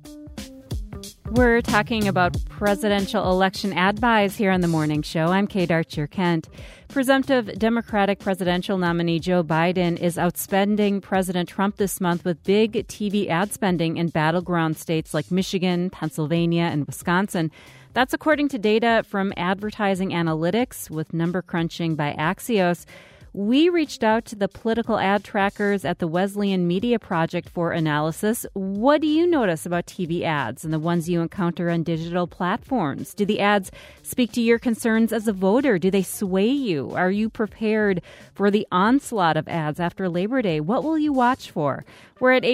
We're talking about presidential election ad buys here on The Morning Show. I'm Kate Archer-Kent. Presumptive Democratic presidential nominee Joe Biden is outspending President Trump this month with big TV ad spending in battleground states like Michigan, Pennsylvania, and Wisconsin. That's according to data from Advertising Analytics with number crunching by Axios. We reached out to the political ad trackers at the Wesleyan Media Project for analysis. What do you notice about TV ads and the ones you encounter on digital platforms? Do the ads speak to your concerns as a voter? Do they sway you? Are you prepared for the onslaught of ads after Labor Day? What will you watch for? We're at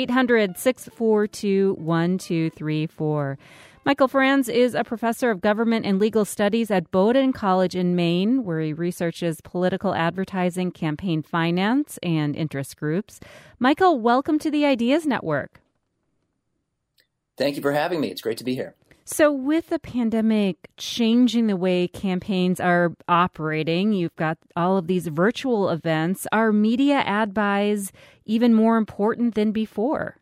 800-642-1234. Michael Franz is a professor of government and legal studies at Bowdoin College in Maine, where he researches political advertising, campaign finance, and interest groups. Michael, welcome to the Ideas Network. Thank you for having me. It's great to be here. So with the pandemic changing the way campaigns are operating, you've got all of these virtual events. Are media ad buys even more important than before?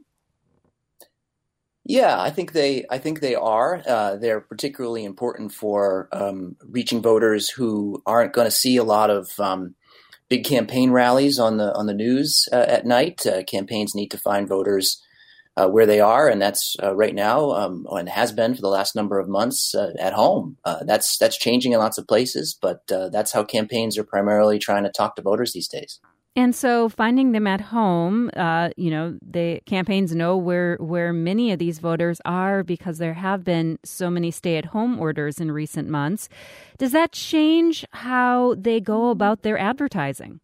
Yeah, I think they are. They're particularly important for reaching voters who aren't going to see a lot of big campaign rallies on the news at night. Campaigns need to find voters where they are, and that's right now and has been for the last number of months at home. That's changing in lots of places, but that's how campaigns are primarily trying to talk to voters these days. And so finding them at home, the campaigns know where many of these voters are because there have been so many stay-at-home orders in recent months. Does that change how they go about their advertising?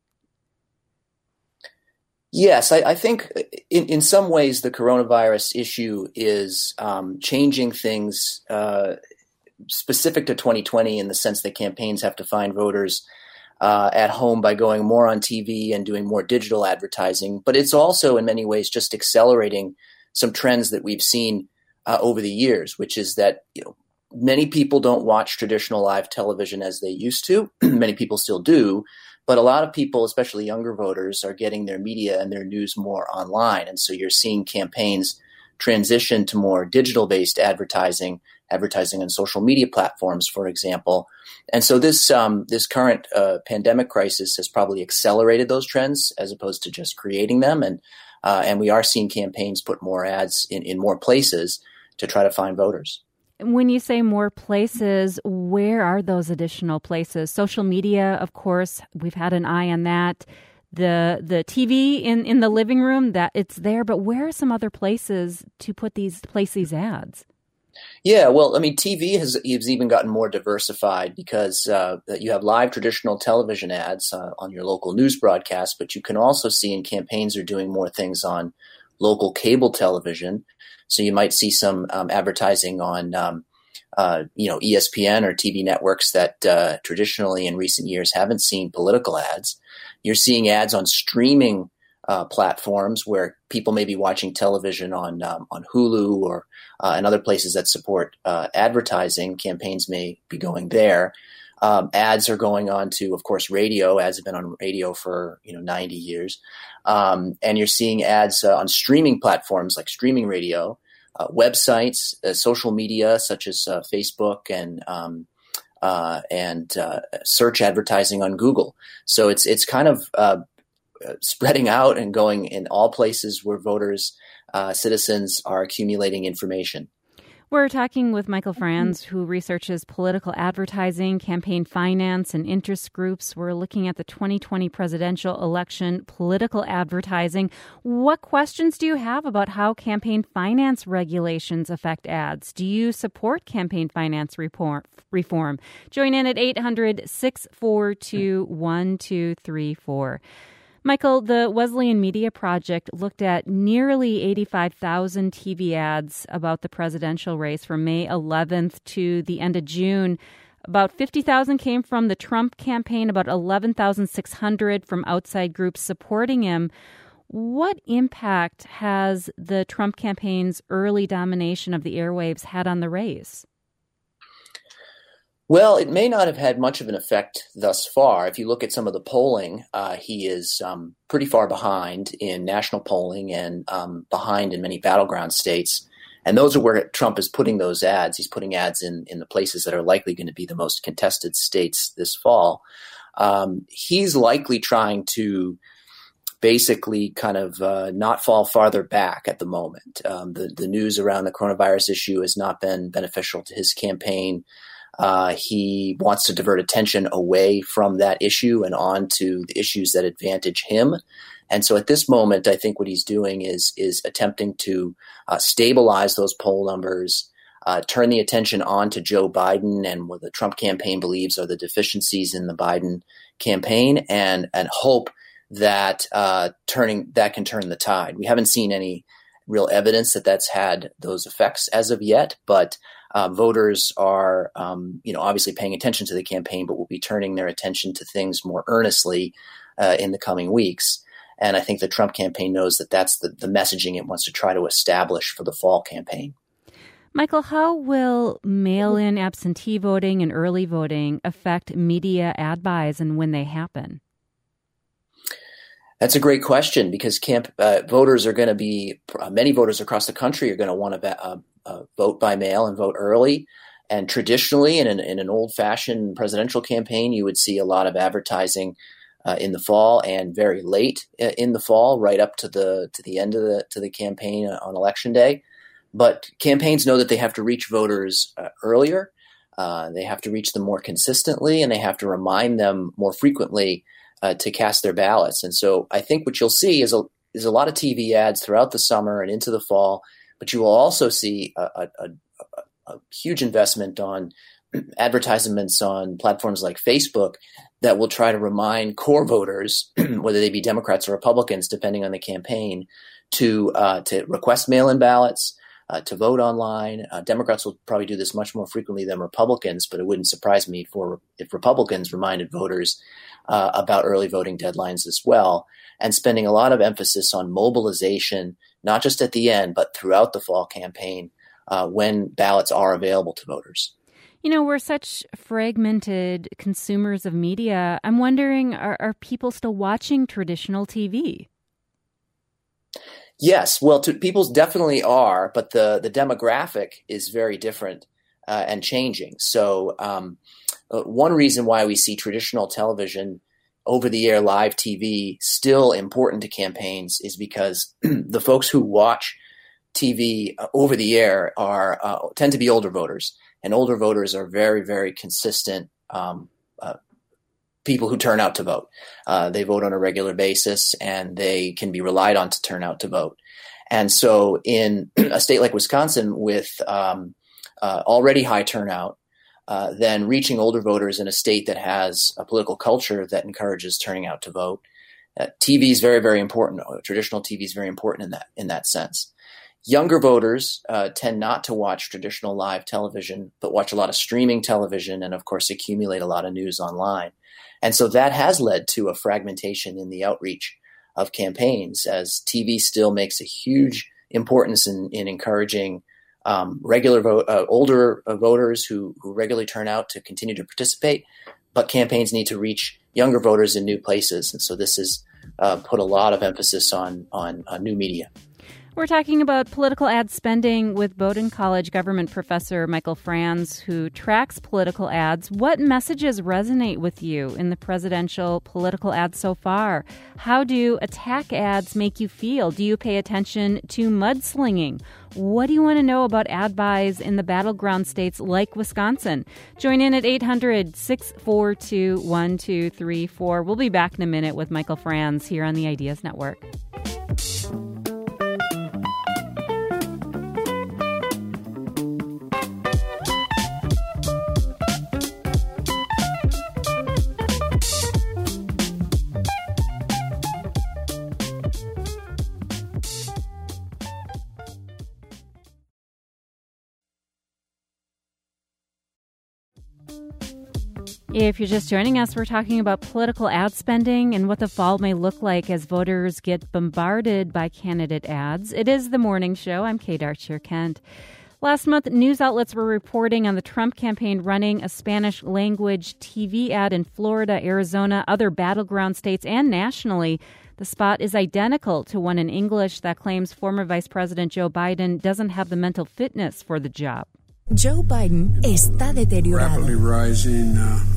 Yes, I think in some ways the coronavirus issue is changing things specific to 2020 in the sense that campaigns have to find voters at home by going more on TV and doing more digital advertising. But it's also in many ways just accelerating some trends that we've seen over the years, which is that many people don't watch traditional live television as they used to. Many people still do. But a lot of people, especially younger voters, are getting their media and their news more online. And so you're seeing campaigns transition to more digital-based advertising on social media platforms, for example. And so this current pandemic crisis has probably accelerated those trends as opposed to just creating them. And we are seeing campaigns put more ads in more places to try to find voters. When you say more places, where are those additional places? Social media, of course, we've had an eye on that. The TV in the living room, that it's there, but where are some other places to place these ads? Yeah, well, I mean, TV has even gotten more diversified because you have live traditional television ads on your local news broadcast, but you can also see in campaigns are doing more things on local cable television. So you might see some advertising on, ESPN or TV networks that traditionally in recent years haven't seen political ads. You're seeing ads on streaming platforms where people may be watching television on Hulu or and other places that support advertising. Campaigns may be going there. Ads are going on to, of course, radio. Ads have been on radio for 90 years, and you're seeing ads on streaming platforms like streaming radio, websites, social media such as Facebook and search advertising on Google. So it's kind of spreading out and going in all places where voters, citizens are accumulating information. We're talking with Michael Franz, who researches political advertising, campaign finance, and interest groups. We're looking at the 2020 presidential election, political advertising. What questions do you have about how campaign finance regulations affect ads? Do you support campaign finance reform? Join in at 800-642-1234. Michael, the Wesleyan Media Project looked at nearly 85,000 TV ads about the presidential race from May 11th to the end of June. About 50,000 came from the Trump campaign, about 11,600 from outside groups supporting him. What impact has the Trump campaign's early domination of the airwaves had on the race? Well, it may not have had much of an effect thus far. If you look at some of the polling, he is pretty far behind in national polling and behind in many battleground states. And those are where Trump is putting those ads. He's putting ads in the places that are likely going to be the most contested states this fall. He's likely trying to basically kind of not fall farther back at the moment. The news around the coronavirus issue has not been beneficial to his campaign. He wants to divert attention away from that issue and on to the issues that advantage him. And so at this moment, I think what he's doing is attempting to stabilize those poll numbers, turn the attention on to Joe Biden and what the Trump campaign believes are the deficiencies in the Biden campaign, and hope that that can turn the tide. We haven't seen any real evidence that that's had those effects as of yet, but voters are, obviously paying attention to the campaign, but will be turning their attention to things more earnestly in the coming weeks. And I think the Trump campaign knows that that's the messaging it wants to try to establish for the fall campaign. Michael, how will mail-in absentee voting and early voting affect media ad buys and when they happen? That's a great question, because voters are going to be many voters across the country are going to want to vote by mail and vote early. And traditionally, in an old-fashioned presidential campaign, you would see a lot of advertising in the fall and very late in the fall, right up to the end of the campaign on Election Day. But campaigns know that they have to reach voters earlier. They have to reach them more consistently, and they have to remind them more frequently to cast their ballots. And so I think what you'll see is a lot of TV ads throughout the summer and into the fall, but you will also see a huge investment on advertisements on platforms like Facebook that will try to remind core voters, whether they be Democrats or Republicans, depending on the campaign, to request mail-in ballots, to vote online. Democrats will probably do this much more frequently than Republicans, but it wouldn't surprise me if Republicans reminded voters about early voting deadlines as well, and spending a lot of emphasis on mobilization, not just at the end, but throughout the fall campaign when ballots are available to voters. You know, we're such fragmented consumers of media. I'm wondering, are people still watching traditional TV? Yes, well, people definitely are, but the demographic is very different and changing. So one reason why we see traditional television, over-the-air live TV, still important to campaigns is because the folks who watch TV over the air tend to be older voters, and older voters are very, very consistent people who turn out to vote. They vote on a regular basis, and they can be relied on to turn out to vote. And so in a state like Wisconsin with already high turnout, then reaching older voters in a state that has a political culture that encourages turning out to vote, TV is very, very important. Traditional TV is very important in that sense. Younger voters tend not to watch traditional live television, but watch a lot of streaming television and, of course, accumulate a lot of news online. And so that has led to a fragmentation in the outreach of campaigns, as TV still makes a huge importance in encouraging older voters who regularly turn out to continue to participate, but campaigns need to reach younger voters in new places. And so this has put a lot of emphasis on new media. We're talking about political ad spending with Bowdoin College government professor Michael Franz, who tracks political ads. What messages resonate with you in the presidential political ads so far? How do attack ads make you feel? Do you pay attention to mudslinging? What do you want to know about ad buys in the battleground states like Wisconsin? Join in at 800-642-1234. We'll be back in a minute with Michael Franz here on the Ideas Network. If you're just joining us, we're talking about political ad spending and what the fall may look like as voters get bombarded by candidate ads. It is the morning show. I'm Kate Archer-Kent. Last month, news outlets were reporting on the Trump campaign running a Spanish-language TV ad in Florida, Arizona, other battleground states, and nationally The spot is identical to one in English that claims former Vice President Joe Biden doesn't have the mental fitness for the job. Joe Biden está deteriorado. Rapidly rising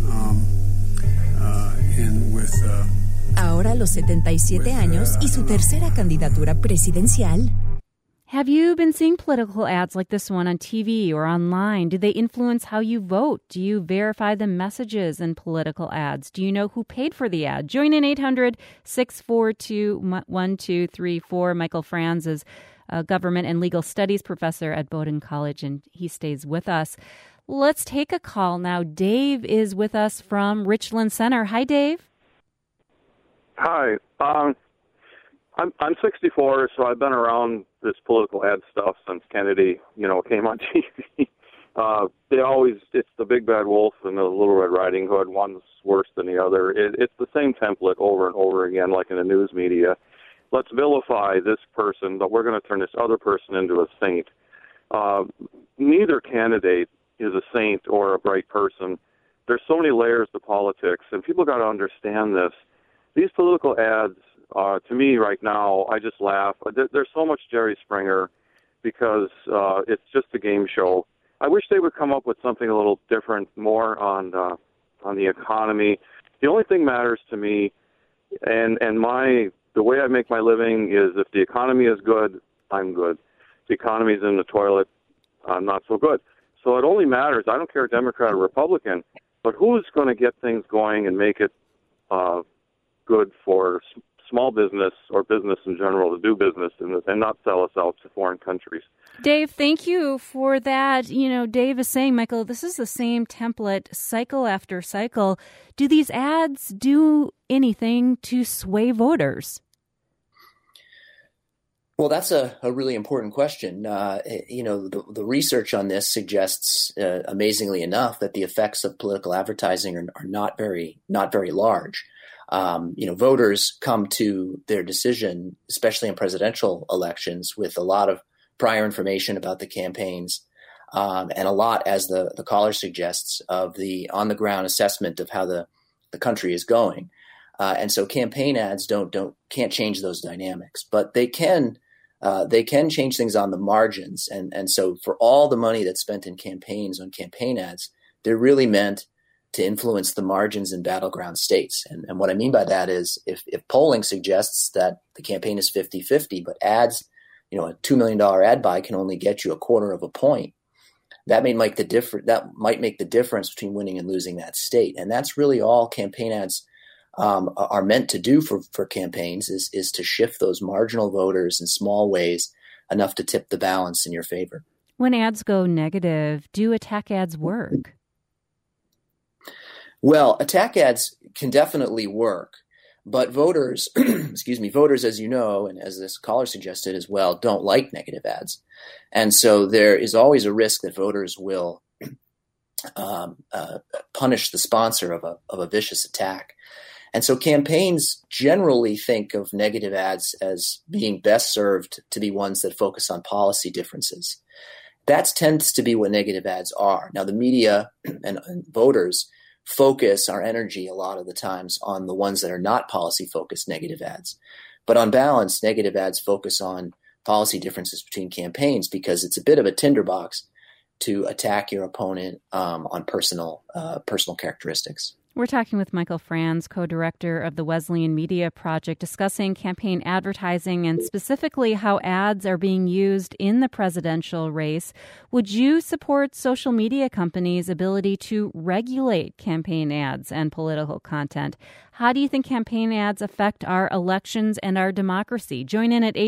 Ahora a los 77 años y su tercera candidatura presidencial. Have you been seeing political ads like this one on TV or online? Do they influence how you vote? Do you verify the messages in political ads? Do you know who paid for the ad? Join in 800-642-1234. Michael Franz is a government and legal studies professor at Bowdoin College, and he stays with us. Let's take a call now. Dave is with us from Richland Center. Hi, Dave. Hi. I'm 64, so I've been around this political ad stuff since Kennedy, came on TV. It's the big bad wolf and the little Red Riding Hood. One's worse than the other. It's the same template over and over again, like in the news media. Let's vilify this person, but we're going to turn this other person into a saint. Neither candidate is a saint or a bright person. There's so many layers to politics, and people got to understand this. These political ads, to me right now, I just laugh. There's so much Jerry Springer because it's just a game show. I wish they would come up with something a little different, more on the economy. The only thing matters to me, and the way I make my living is if the economy is good, I'm good. If the economy's in the toilet, I'm not so good. So it only matters. I don't care Democrat or Republican, but who's going to get things going and make it good for small business or business in general to do business and not sell us out to foreign countries. Dave, thank you for that. Dave is saying, Michael, this is the same template cycle after cycle. Do these ads do anything to sway voters? Well, that's a really important question. The research on this suggests, amazingly enough, that the effects of political advertising are not very large. Voters come to their decision, especially in presidential elections, with a lot of prior information about the campaigns, and a lot, as the caller suggests, of the on-the-ground assessment of how the country is going. And so campaign ads can't change those dynamics, but they can change things on the margins. And so for all the money that's spent in campaigns on campaign ads, they're really meant to influence the margins in battleground states. And what I mean by that is if polling suggests that the campaign is 50-50, but ads, a $2 million ad buy can only get you a quarter of a point, that might make the difference between winning and losing that state. And that's really all campaign ads are meant to do for campaigns is to shift those marginal voters in small ways enough to tip the balance in your favor. When ads go negative, do attack ads work? Well, attack ads can definitely work, but voters, voters, as you know, and as this caller suggested as well, don't like negative ads. And so there is always a risk that voters will punish the sponsor of a vicious attack. And so campaigns generally think of negative ads as being best served to be ones that focus on policy differences. That tends to be what negative ads are. Now, the media and voters focus our energy a lot of the times on the ones that are not policy-focused negative ads. But on balance, negative ads focus on policy differences between campaigns because it's a bit of a tinderbox to attack your opponent on personal characteristics. We're talking with Michael Franz, co-director of the Wesleyan Media Project, discussing campaign advertising and specifically how ads are being used in the presidential race. Would you support social media companies' ability to regulate campaign ads and political content? How do you think campaign ads affect our elections and our democracy? Join in at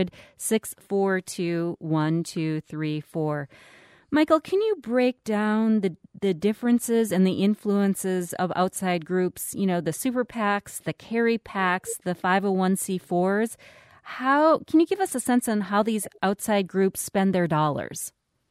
800-642-1234. Michael, can you break down the differences and the influences of outside groups, the super PACs, the carry PACs, the 501c4s? Can you give us a sense on how these outside groups spend their dollars?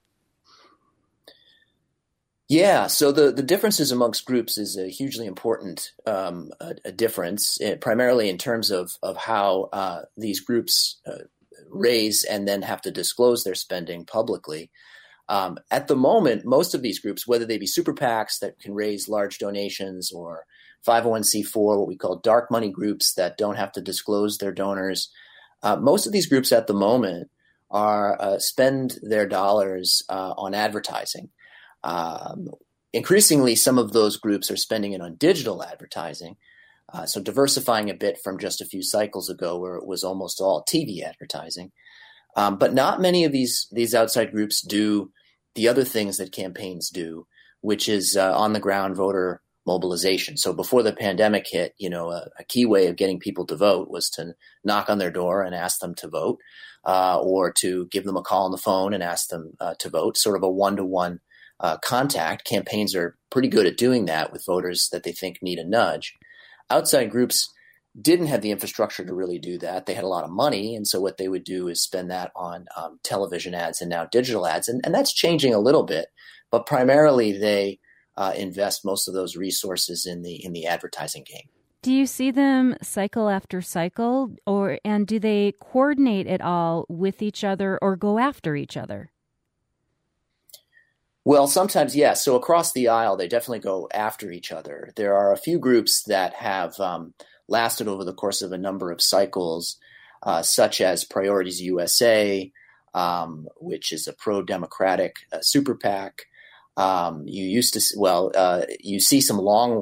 Yeah, so the differences amongst groups is a hugely important a difference, primarily in terms of how these groups raise and then have to disclose their spending publicly. At the moment, most of these groups, whether they be super PACs that can raise large donations or 501c4, what we call dark money groups that don't have to disclose their donors. Most of these groups at the moment are spend their dollars on advertising. Increasingly, some of those groups are spending it on digital advertising. So diversifying a bit from just a few cycles ago where it was almost all TV advertising. But not many of these outside groups do the other things that campaigns do, which is on-the-ground voter mobilization. So before the pandemic hit, a key way of getting people to vote was to knock on their door and ask them to vote, or to give them a call on the phone and ask them to vote, sort of a one-to-one contact. Campaigns are pretty good at doing that with voters that they think need a nudge. Outside groups didn't have the infrastructure to really do that. They had a lot of money, and so what they would do is spend that on television ads and now digital ads, and that's changing a little bit. But primarily, they invest most of those resources in the advertising game. Do you see them cycle after cycle, and do they coordinate at all with each other or go after each other? Well, sometimes, yes. So across the aisle, they definitely go after each other. There are a few groups that have lasted over the course of a number of cycles, such as Priorities USA, which is a pro-democratic super PAC. You see some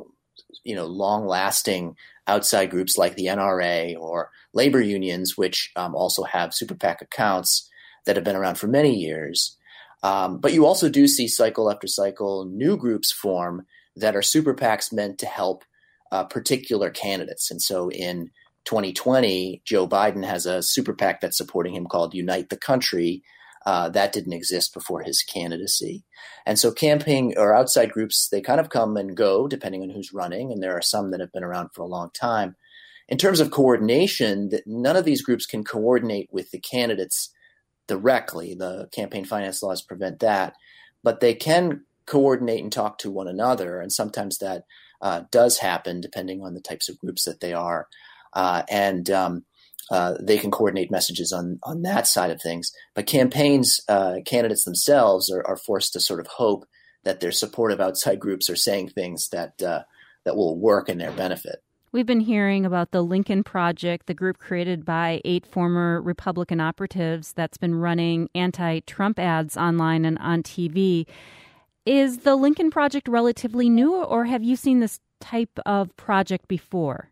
long-lasting outside groups like the NRA or labor unions, which also have super PAC accounts that have been around for many years. But you also do see cycle after cycle new groups form that are super PACs meant to help particular candidates. And so in 2020, Joe Biden has a super PAC that's supporting him called Unite the Country. That didn't exist before his candidacy. And so campaign or outside groups, they kind of come and go depending on who's running. And there are some that have been around for a long time. In terms of coordination, none of these groups can coordinate with the candidates directly. The campaign finance laws prevent that, but they can coordinate and talk to one another. And sometimes that does happen depending on the types of groups that they are. And they can coordinate messages on that side of things. But campaigns, candidates themselves are forced to sort of hope that their supportive outside groups are saying things that will work in their benefit. We've been hearing about the Lincoln Project, the group created by 8 former Republican operatives that's been running anti-Trump ads online and on TV. Is the Lincoln Project relatively new, or have you seen this type of project before?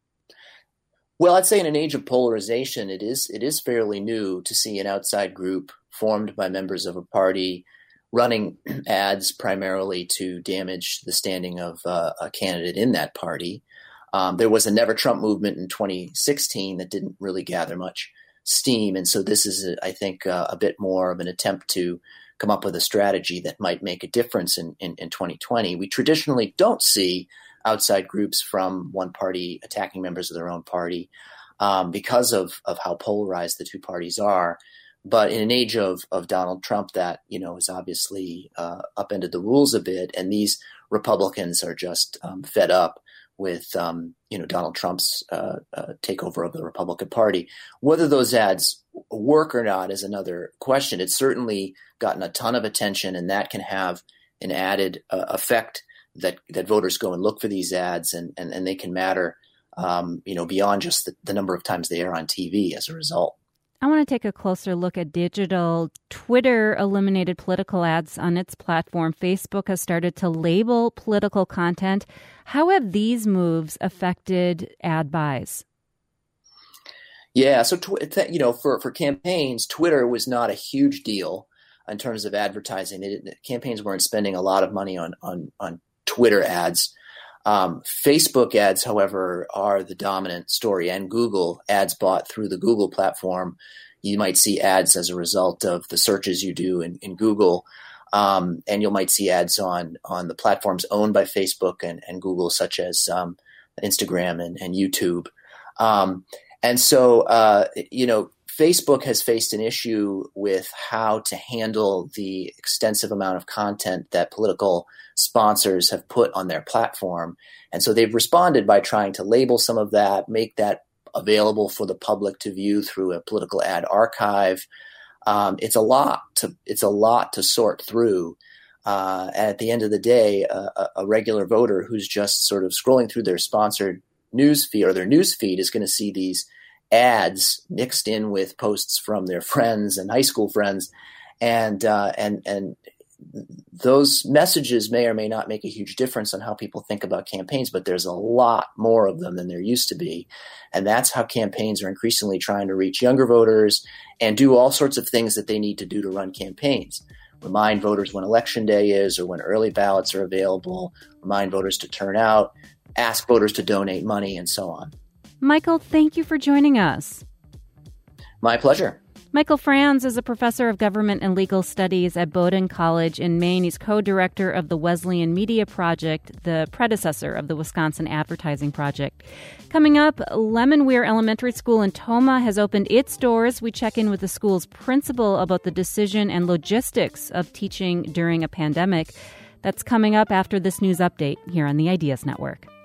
Well, I'd say in an age of polarization, it is fairly new to see an outside group formed by members of a party running ads primarily to damage the standing of a candidate in that party. There was a Never Trump movement in 2016 that didn't really gather much steam. And so this is, I think, a bit more of an attempt to come up with a strategy that might make a difference in 2020. We traditionally don't see outside groups from one party attacking members of their own party because of how polarized the two parties are. But in an age of Donald Trump, that has obviously upended the rules a bit, and these Republicans are just fed up with Donald Trump's takeover of the Republican Party. Whether those ads work or not is another question. It's certainly gotten a ton of attention, and that can have an added effect that voters go and look for these ads, and they can matter beyond just the number of times they air on TV as a result. I want to take a closer look at digital. Twitter eliminated political ads on its platform. Facebook has started to label political content. How have these moves affected ad buys? Yeah, so for campaigns, Twitter was not a huge deal in terms of advertising. Campaigns weren't spending a lot of money on Twitter ads. Facebook ads, however, are the dominant story, and Google ads bought through the Google platform. You might see ads as a result of the searches you do in Google, and you might see ads on the platforms owned by Facebook and Google, such as Instagram and YouTube. And so, Facebook has faced an issue with how to handle the extensive amount of content that political sponsors have put on their platform. And so they've responded by trying to label some of that, make that available for the public to view through a political ad archive. It's a lot to sort through. At the end of the day, a regular voter who's just sort of scrolling through their sponsored news feed or their news feed is going to see these ads mixed in with posts from their friends and high school friends, and those messages may or may not make a huge difference on how people think about campaigns, but there's a lot more of them than there used to be. And that's how campaigns are increasingly trying to reach younger voters and do all sorts of things that they need to do to run campaigns. Remind voters when election day is or when early ballots are available, remind voters to turn out, ask voters to donate money, and so on. Michael, thank you for joining us. My pleasure. Michael Franz is a professor of government and legal studies at Bowdoin College in Maine. He's co-director of the Wesleyan Media Project, the predecessor of the Wisconsin Advertising Project. Coming up, Lemonweir Elementary School in Tomah has opened its doors. We check in with the school's principal about the decision and logistics of teaching during a pandemic. That's coming up after this news update here on the Ideas Network.